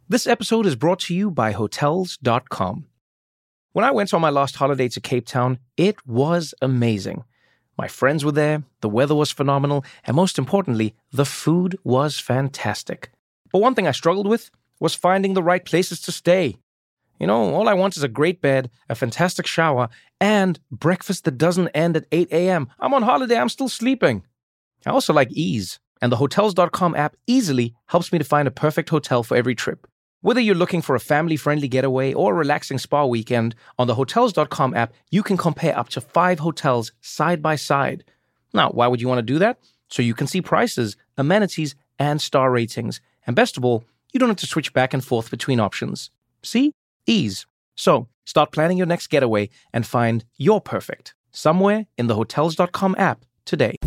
This episode is brought to you by Hotels.com. When I went on my last holiday to Cape Town, it was amazing. My friends were there, the weather was phenomenal, and most importantly, the food was fantastic. But one thing I struggled with was finding the right places to stay. You know, all I want is a great bed, a fantastic shower, and breakfast that doesn't end at 8 a.m. I'm on holiday, I'm still sleeping. I also like ease, and the Hotels.com app easily helps me to find a perfect hotel for every trip. Whether you're looking for a family-friendly getaway or a relaxing spa weekend, on the Hotels.com app, you can compare up to 5 hotels side by side. Now, why would you want to do that? So you can see prices, amenities, and star ratings. And best of all, you don't have to switch back and forth between options. See? Ease. So, start planning your next getaway and find your perfect somewhere in the Hotels.com app today.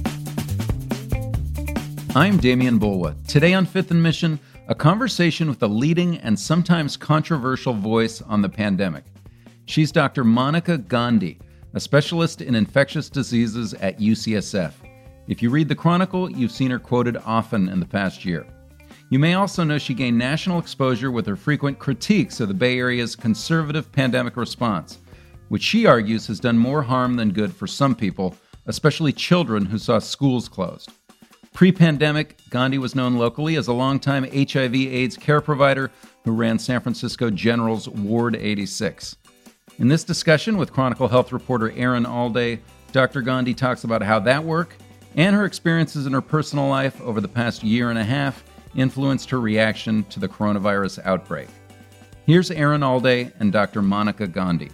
I'm Damian Bulwa. Today on Fifth and Mission, a conversation with a leading and sometimes controversial voice on the pandemic. She's Dr. Monica Gandhi, a specialist in infectious diseases at UCSF. If you read the Chronicle, you've seen her quoted often in the past year. You may also know she gained national exposure with her frequent critiques of the Bay Area's conservative pandemic response, which she argues has done more harm than good for some people, especially children who saw schools closed. Pre-pandemic, Gandhi was known locally as a longtime HIV/AIDS care provider who ran San Francisco General's Ward 86. In this discussion with Chronicle Health reporter Aaron Alday, Dr. Gandhi talks about how that work and her experiences in her personal life over the past year and a half influenced her reaction to the coronavirus outbreak. Here's Aaron Alday and Dr. Monica Gandhi.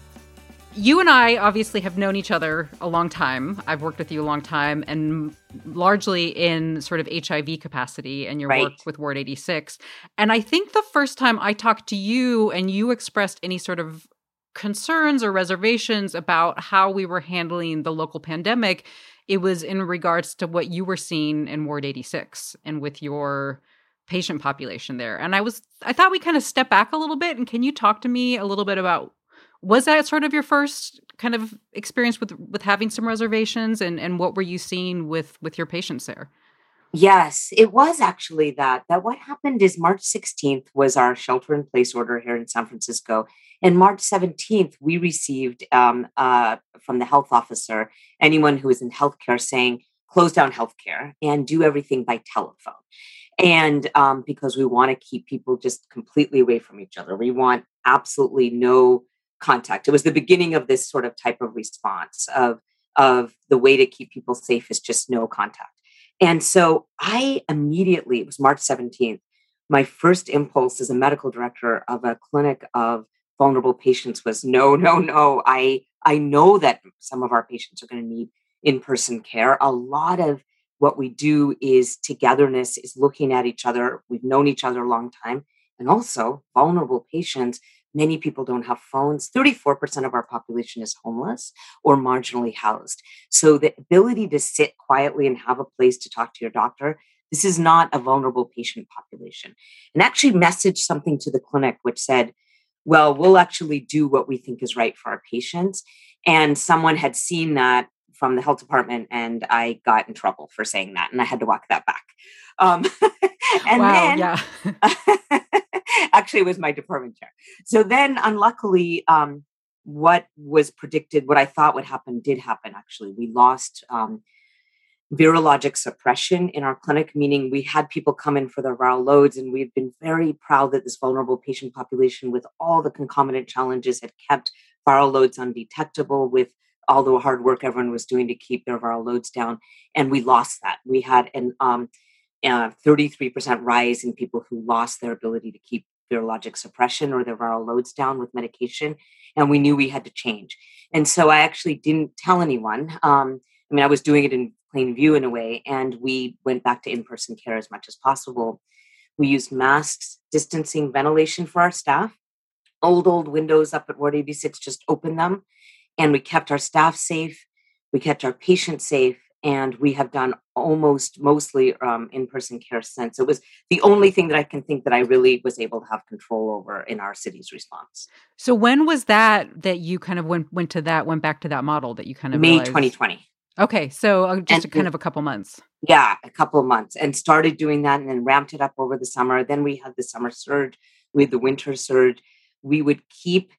You and I obviously have known each other a long time. I've worked with you a long time, and largely in sort of HIV capacity and your work with Ward 86. And I think the first time I talked to you and you expressed any sort of concerns or reservations about how we were handling the local pandemic, it was in regards to what you were seeing in Ward 86 and with your patient population there. And I thought we kind of step back a little bit. And can you talk to me a little bit about, was that sort of your first kind of experience with having some reservations, and what were you seeing with your patients there? Yes, it was actually that what happened is March 16th was our shelter in place order here in San Francisco. And March 17th, we received from the health officer, anyone who is in healthcare, saying, close down healthcare and do everything by telephone. And because we want to keep people just completely away from each other. We want absolutely no contact. It was the beginning of this sort of type of response of the way to keep people safe is just no contact. And so I immediately, it was March 17th, my first impulse as a medical director of a clinic of vulnerable patients was no. I know that some of our patients are going to need in-person care. A lot of what we do is togetherness, is looking at each other. We've known each other a long time. And also vulnerable patients, many people don't have phones. 34% of our population is homeless or marginally housed. So the ability to sit quietly and have a place to talk to your doctor, this is not a vulnerable patient population. And actually messaged something to the clinic which said, well, we'll actually do what we think is right for our patients. And someone had seen that from the health department, and I got in trouble for saying that, and I had to walk that back. Actually, it was my department chair. So then, unluckily, what was predicted, what I thought would happen, did happen. Actually, we lost virologic suppression in our clinic, meaning we had people come in for their viral loads, and we've been very proud that this vulnerable patient population, with all the concomitant challenges, had kept viral loads undetectable with all the hard work everyone was doing to keep their viral loads down. And we lost that. We had an 33% rise in people who lost their ability to keep virologic suppression or their viral loads down with medication. And we knew we had to change. And so I actually didn't tell anyone. I was doing it in plain view in a way. And we went back to in-person care as much as possible. We used masks, distancing, ventilation for our staff. Old windows up at Ward 86, just open them. And we kept our staff safe. We kept our patients safe. And we have done mostly in-person care since. It was the only thing that I can think that I really was able to have control over in our city's response. So when was that you kind of went back to that model that you kind of May realized? 2020. Okay, so just a couple months. Yeah, a couple of months, and started doing that and then ramped it up over the summer. Then we had the summer surge, we had the winter surge. We would keep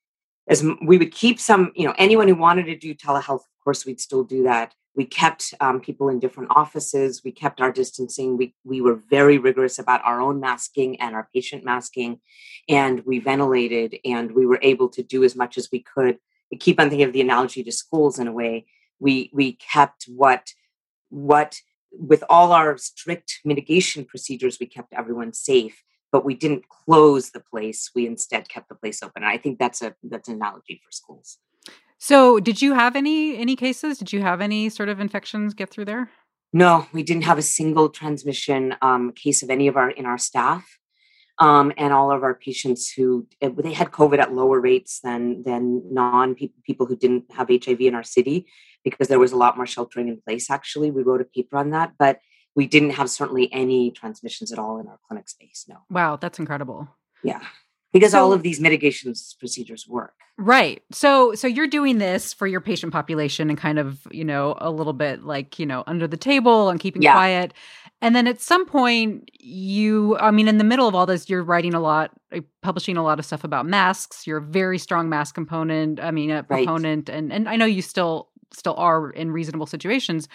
some, anyone who wanted to do telehealth, of course, we'd still do that. We kept people in different offices. We kept our distancing. We were very rigorous about our own masking and our patient masking, and we ventilated, and we were able to do as much as we could. I keep on thinking of the analogy to schools in a way. We kept what with all our strict mitigation procedures, we kept everyone safe, but we didn't close the place. We instead kept the place open. And I think that's an analogy for schools. So did you have any cases? Did you have any sort of infections get through there? No, we didn't have a single transmission case of any of our staff. And all of our patients they had COVID at lower rates than people who didn't have HIV in our city, because there was a lot more sheltering in place. Actually, we wrote a paper on that, but we didn't have certainly any transmissions at all in our clinic space. No. Wow, that's incredible. Yeah. Because all of these mitigation procedures work. Right. So you're doing this for your patient population and kind of, a little bit like, under the table and keeping quiet. And then at some point in the middle of all this, you're writing a lot, publishing a lot of stuff about masks. You're a very strong mask proponent. And I know you still are in reasonable situations.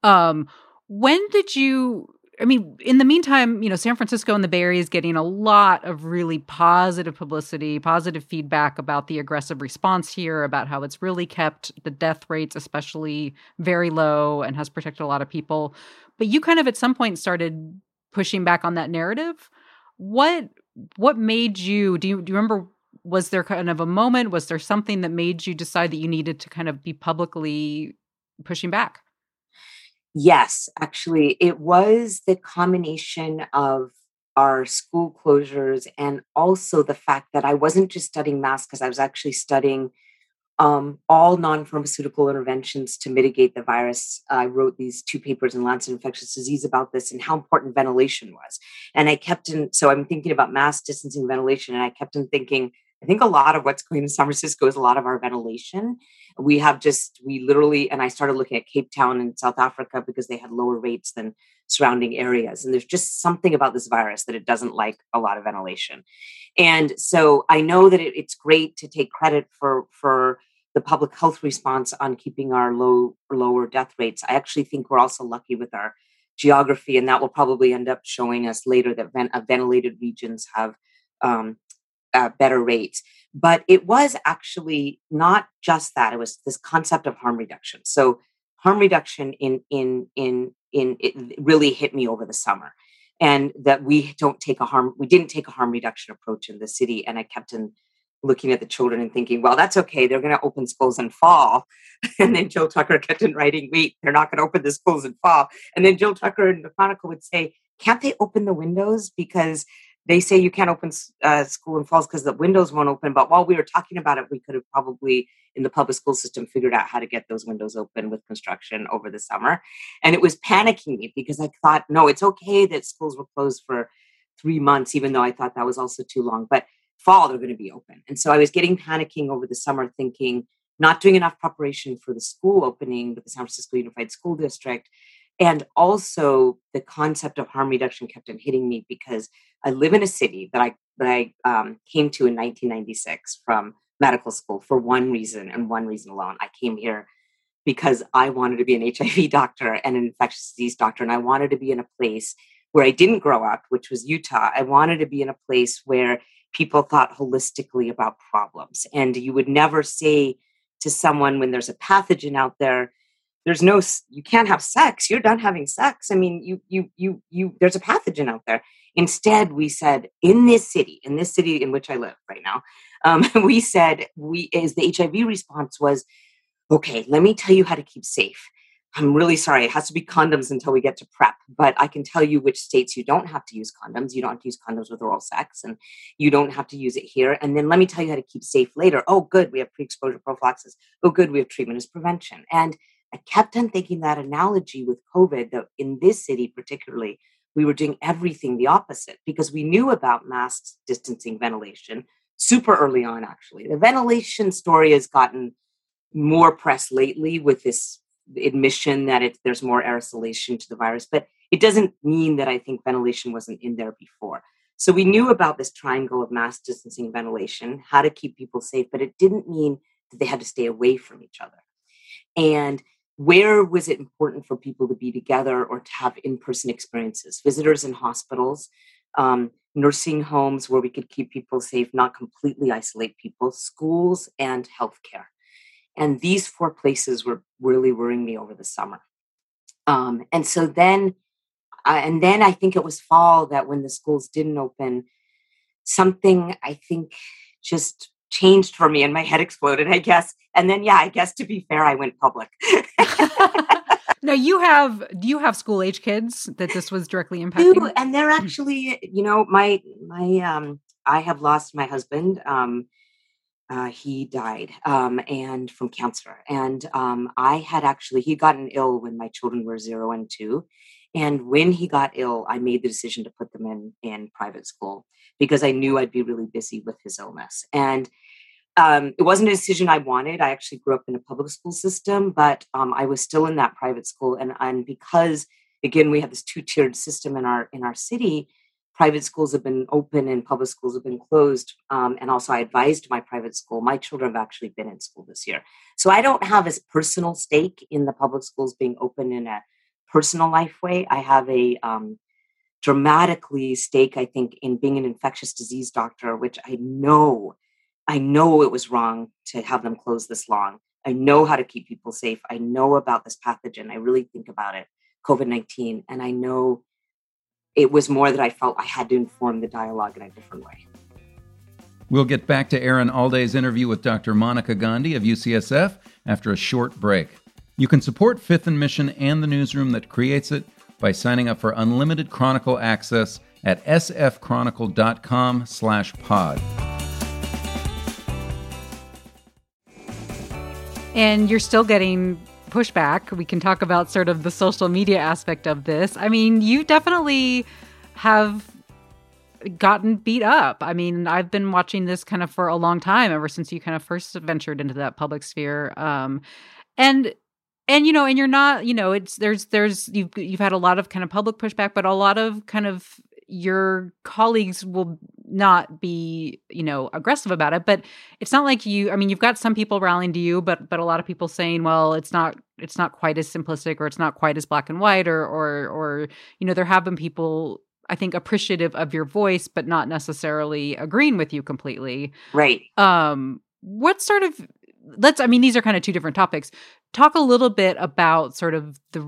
When did you... in the meantime, San Francisco and the Bay Area is getting a lot of really positive publicity, positive feedback about the aggressive response here, about how it's really kept the death rates especially very low and has protected a lot of people. But you kind of at some point started pushing back on that narrative. What made you, do you remember, was there kind of a moment, was there something that made you decide that you needed to kind of be publicly pushing back? Yes, actually, it was the combination of our school closures and also the fact that I wasn't just studying masks, because I was actually studying all non-pharmaceutical interventions to mitigate the virus. I wrote these 2 papers in Lancet Infectious Disease about this and how important ventilation was. And so I'm thinking about mask distancing, ventilation, and I kept on thinking, I think a lot of what's going in San Francisco is a lot of our ventilation. We literally, and I started looking at Cape Town in South Africa because they had lower rates than surrounding areas. And there's just something about this virus that it doesn't like a lot of ventilation. And so I know that it's great to take credit for the public health response on keeping our lower death rates. I actually think we're also lucky with our geography, and that will probably end up showing us later that ventilated regions have better rates. But it was actually not just that. It was this concept of harm reduction. So harm reduction in it really hit me over the summer, and that we didn't take a harm reduction approach in the city. And I kept on looking at the children and thinking, well, that's okay. They're going to open schools in fall. And then Jill Tucker kept on writing, wait, they're not going to open the schools in fall. And then Jill Tucker in the Chronicle would say, can't they open the windows? Because they say you can't open school in falls because the windows won't open. But while we were talking about it, we could have probably in the public school system figured out how to get those windows open with construction over the summer. And it was panicking me because I thought, no, it's okay that schools were closed for 3 months, even though I thought that was also too long. But fall, they're going to be open. And so I was panicking over the summer, thinking, not doing enough preparation for the school opening with the San Francisco Unified School District. And also the concept of harm reduction kept on hitting me because I live in a city that I came to in 1996 from medical school for one reason and one reason alone. I came here because I wanted to be an HIV doctor and an infectious disease doctor. And I wanted to be in a place where I didn't grow up, which was Utah. I wanted to be in a place where people thought holistically about problems. And you would never say to someone when there's a pathogen out there, you can't have sex. You're done having sex. I mean, there's a pathogen out there. Instead, we said in this city in which I live right now, we said the HIV response was, okay, let me tell you how to keep safe. I'm really sorry. It has to be condoms until we get to PrEP, but I can tell you which states you don't have to use condoms. You don't have to use condoms with oral sex, and you don't have to use it here. And then let me tell you how to keep safe later. Oh, good. We have pre-exposure prophylaxis. Oh, good. We have treatment as prevention. And I kept on thinking that analogy with COVID, that in this city particularly, we were doing everything the opposite because we knew about masks, distancing, ventilation super early on, actually. The ventilation story has gotten more press lately with this admission that there's more aerosolation to the virus, but it doesn't mean that I think ventilation wasn't in there before. So we knew about this triangle of mask distancing, ventilation, how to keep people safe, but it didn't mean that they had to stay away from each other. And where was it important for people to be together or to have in-person experiences? Visitors in hospitals, nursing homes where we could keep people safe, not completely isolate people, schools, and healthcare. And these 4 places were really worrying me over the summer. And so then I think it was fall that when the schools didn't open, something I think just changed for me and my head exploded, I guess. And then, I guess to be fair, I went public. Now do you have school age kids that this was directly impacting? And they're actually, I have lost my husband. He died and from cancer. And he'd gotten ill when my children were 0 and 2. And when he got ill, I made the decision to put them in private school because I knew I'd be really busy with his illness. And it wasn't a decision I wanted. I actually grew up in a public school system, but I was still in that private school. And because, again, we have this 2-tiered system in our city, private schools have been open and public schools have been closed. And also I advised my private school. My children have actually been in school this year. So I don't have a personal stake in the public schools being open in a personal life way. I have a dramatically stake, I think, in being an infectious disease doctor, which I know it was wrong to have them close this long. I know how to keep people safe. I know about this pathogen. I really think about it, COVID-19. And I know it was more that I felt I had to inform the dialogue in a different way. We'll get back to Aaron Alday's interview with Dr. Monica Gandhi of UCSF after a short break. You can support Fifth and Mission and the newsroom that creates it by signing up for unlimited Chronicle access at sfchronicle.com/pod. And you're still getting pushback. We can talk about sort of the social media aspect of this. I mean, you definitely have gotten beat up. I mean, I've been watching this kind of for a long time, ever since you kind of first ventured into that public sphere. And you're not, you've had a lot of kind of public pushback, but a lot of kind of your colleagues will not be, aggressive about it. But it's not like you've got some people rallying to you, but a lot of people saying, well, it's not quite as simplistic, or it's not quite as black and white, or there have been people, I think, appreciative of your voice, but not necessarily agreeing with you completely. Right. What sort of, these are kind of 2 different topics. Talk a little bit about sort of the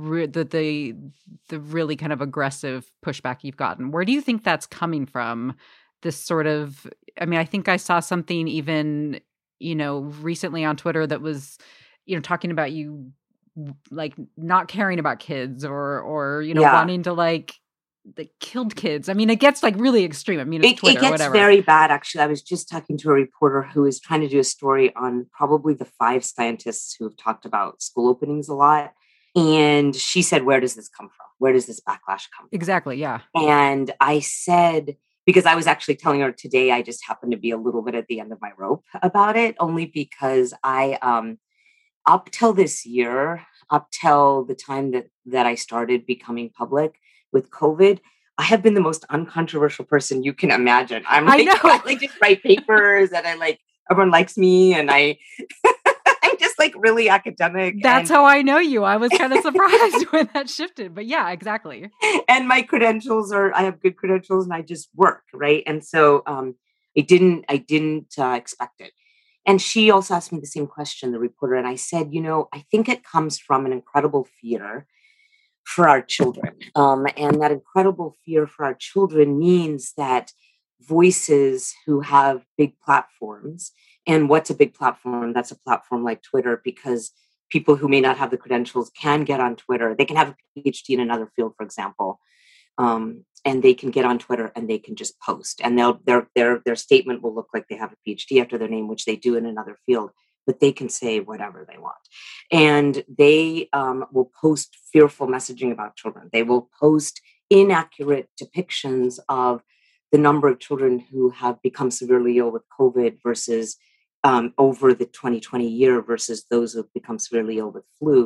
really kind of aggressive pushback you've gotten. Where do you think that's coming from? This sort of, I think I saw something even, recently on Twitter that was, talking about you like not caring about kids or wanting to like the killed kids. It gets like really extreme. It's Twitter, it gets whatever. Very bad, actually. I was just talking to a reporter who is trying to do a story on probably the 5 scientists who have talked about school openings a lot. And she said, where does this come from? Where does this backlash come from? Exactly, yeah. And I said, because I was actually telling her today, I just happened to be a little bit at the end of my rope about it, only because I, up till this year, up till the time that I started becoming public with COVID, I have been the most uncontroversial person you can imagine. I just write papers and everyone likes me, and I'm just like really academic. That's how I know you. I was kind of surprised when that shifted, but yeah, exactly. And my credentials I have good credentials, and I just work, right? And so I didn't expect it. And she also asked me the same question, the reporter, and I said, I think it comes from an incredible fear for our children. And that incredible fear for our children means that voices who have big platforms, and what's a big platform? That's a platform like Twitter, because people who may not have the credentials can get on Twitter. They can have a PhD in another field, for example, and they can get on Twitter and they can just post, and their statement will look like they have a PhD after their name, which they do in another field. But they can say whatever they want. And they will post fearful messaging about children. They will post inaccurate depictions of the number of children who have become severely ill with COVID versus over the 2020 year versus those who have become severely ill with flu.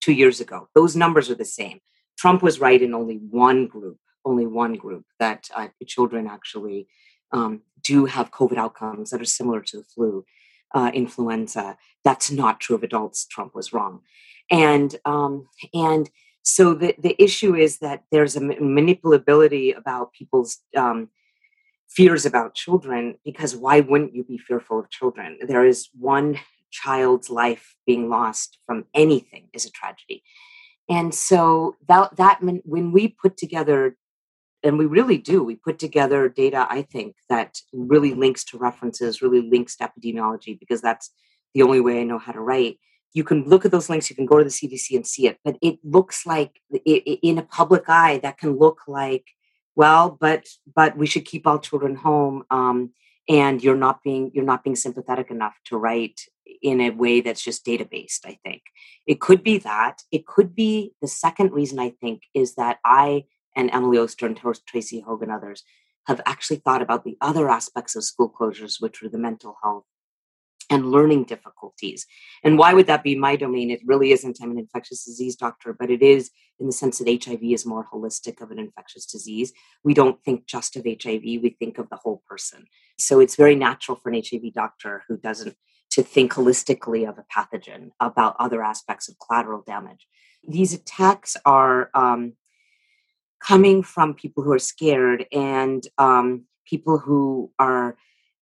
2 years ago. Those numbers are the same. Trump was right in only one group that children actually do have COVID outcomes that are similar to the flu, influenza. That's not true of adults. Trump was wrong. And so the issue is that there's a manipulability about people's fears about children, because why wouldn't you be fearful of children? There is one child's life being lost from anything is a tragedy. And so that when we put together, and we really do, we put together data, I think, that really links to references, really links to epidemiology, because that's the only way I know how to write. You can look at those links, you can go to the CDC and see it, but it looks like in a public eye, that can look like, well, but we should keep all children home. And you're not being sympathetic enough to write in a way that's just data-based, I think. It could be that. It could be the second reason, I think, is that I and Emily Oster and Tracy Hogan and others have actually thought about the other aspects of school closures, which are the mental health and learning difficulties. And why would that be my domain? It really isn't. I'm an infectious disease doctor, but it is in the sense that HIV is more holistic of an infectious disease. We don't think just of HIV, we think of the whole person. So it's very natural for an HIV doctor who doesn't to think holistically of a pathogen about other aspects of collateral damage. These attacks are coming from people who are scared and people who are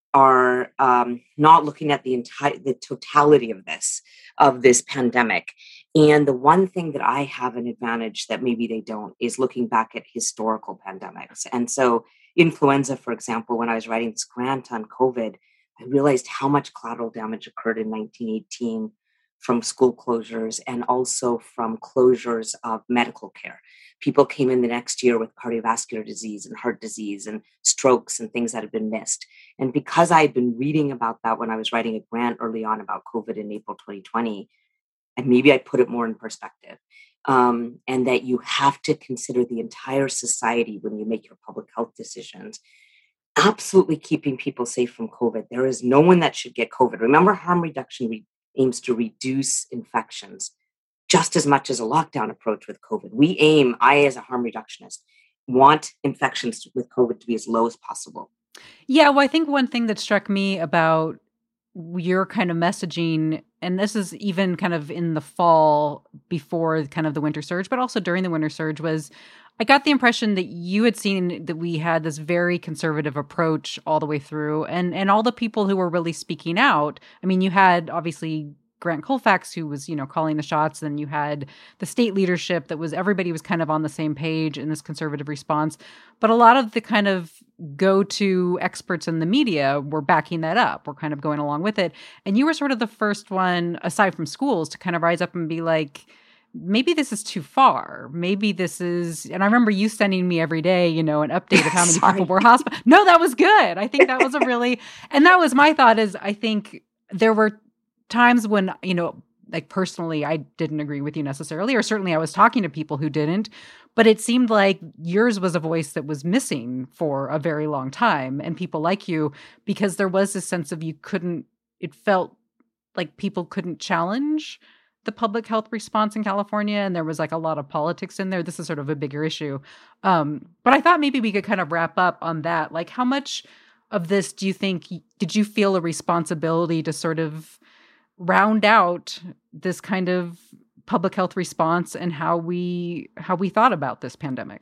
not looking at the totality of this pandemic. And the one thing that I have an advantage that maybe they don't is looking back at historical pandemics. And so influenza, for example, when I was writing this grant on COVID, I realized how much collateral damage occurred in 1918 from school closures and also from closures of medical care. People came in the next year with cardiovascular disease and heart disease and strokes and things that had been missed. And because I had been reading about that when I was writing a grant early on about COVID in April 2020, and maybe I put it more in perspective, and that you have to consider the entire society when you make your public health decisions. Absolutely keeping people safe from COVID. There is no one that should get COVID. Remember, harm reduction aims to reduce infections just as much as a lockdown approach with COVID. I as a harm reductionist, want infections with COVID to be as low as possible. Yeah, well, I think one thing that struck me about your kind of messaging, and this is even kind of in the fall before kind of the winter surge, but also during the winter surge, was I got the impression that you had seen that we had this very conservative approach all the way through, and all the people who were really speaking out. I mean, you had obviously Grant Colfax, who was, calling the shots. Then you had the state leadership everybody was kind of on the same page in this conservative response. But a lot of the kind of go-to experts in the media were backing that up. We're kind of going along with it. And you were sort of the first one, aside from schools, to kind of rise up and be like, maybe this is too far. Maybe this is, and I remember you sending me every day, an update of how many people were hospitalized. No, that was good. I think that was and that was my thought is I think there were times when, like personally, I didn't agree with you necessarily, or certainly I was talking to people who didn't, but it seemed like yours was a voice that was missing for a very long time. And people like you, because there was this sense of it felt like people couldn't challenge the public health response in California. And there was like a lot of politics in there. This is sort of a bigger issue. But I thought maybe we could kind of wrap up on that. Like, how much of this did you feel a responsibility to sort of round out this kind of public health response and how we thought about this pandemic?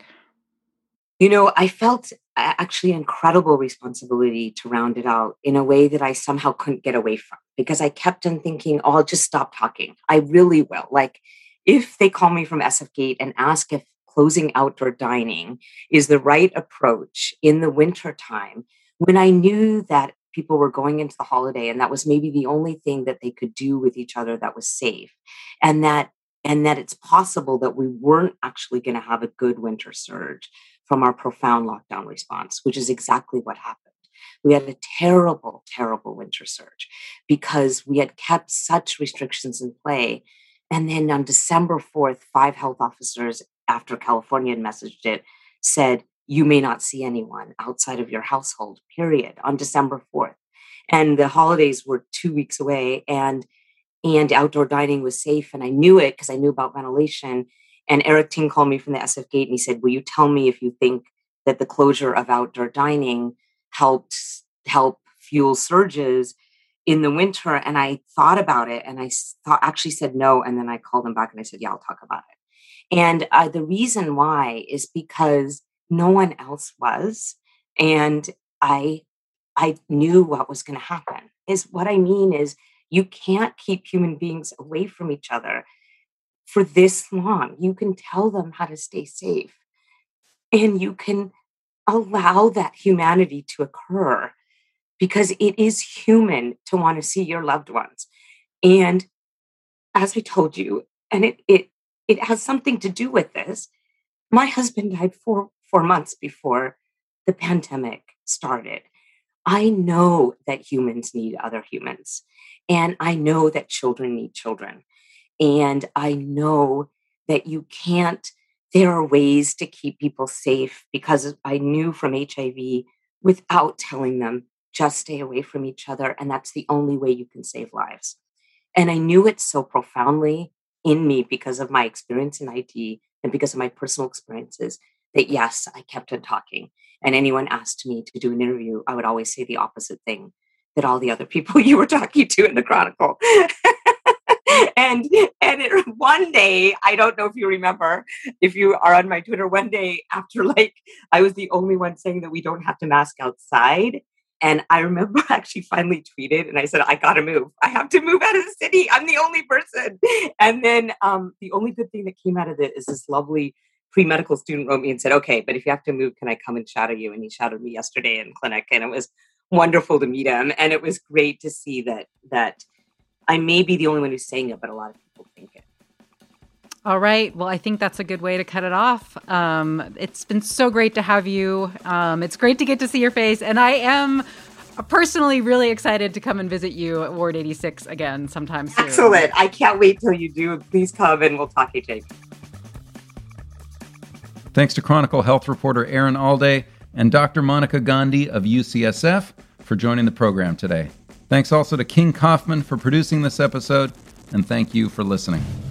I felt actually incredible responsibility to round it out in a way that I somehow couldn't get away from, because I kept on thinking, I'll just stop talking. I really will. Like, if they call me from SF Gate and ask if closing outdoor dining is the right approach in the winter time, when I knew that people were going into the holiday and that was maybe the only thing that they could do with each other that was safe, and that it's possible that we weren't actually going to have a good winter surge from our profound lockdown response, which is exactly what happened. We had a terrible, terrible winter surge because we had kept such restrictions in play. And then on December 4th, 5 health officers, after California had messaged it, said, you may not see anyone outside of your household, period, on December 4th. And the holidays were 2 weeks away. And and outdoor dining was safe. And I knew it because I knew about ventilation. And Eric Ting called me from the SF Gate and he said, will you tell me if you think that the closure of outdoor dining help fuel surges in the winter? And I thought about it and I actually said no. And then I called him back and I said, yeah, I'll talk about it. And the reason why is because no one else was. And I knew what was going to happen. Is what I mean is you can't keep human beings away from each other for this long. You can tell them how to stay safe and you can allow that humanity to occur because it is human to want to see your loved ones. And as we told you, and it has something to do with this, my husband died 4 months before the pandemic started. I know that humans need other humans. And I know that children need children. And I know that there are ways to keep people safe because I knew from HIV without telling them, just stay away from each other. And that's the only way you can save lives. And I knew it so profoundly in me because of my experience in IT and because of my personal experiences that yes, I kept on talking. And anyone asked me to do an interview, I would always say the opposite thing that all the other people you were talking to in the Chronicle. One day, I don't know if you remember, if you are on my Twitter, one day after I was the only one saying that we don't have to mask outside. And I remember I actually finally tweeted and I said, I got to move. I have to move out of the city. I'm the only person. And then the only good thing that came out of it is this lovely pre-medical student wrote me and said, okay, but if you have to move, can I come and shadow you? And he shadowed me yesterday in clinic. And it was wonderful to meet him. And it was great to see that I may be the only one who's saying it, but a lot of people think it. All right. Well, I think that's a good way to cut it off. It's been so great to have you. It's great to get to see your face. And I am personally really excited to come and visit you at Ward 86 again sometime soon. Excellent. I can't wait till you do. Please come and we'll talk HIV. Thanks to Chronicle health reporter Aaron Alday and Dr. Monica Gandhi of UCSF for joining the program today. Thanks also to King Kaufman for producing this episode, and thank you for listening.